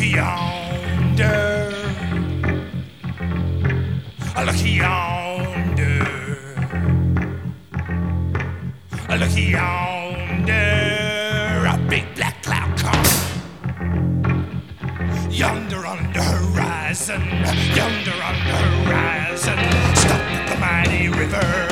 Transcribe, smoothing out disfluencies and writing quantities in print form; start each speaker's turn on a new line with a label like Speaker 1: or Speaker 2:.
Speaker 1: yonder, look yonder, look yonder, a big black cloud come. Yonder on the horizon, yonder on the horizon, stop the mighty river.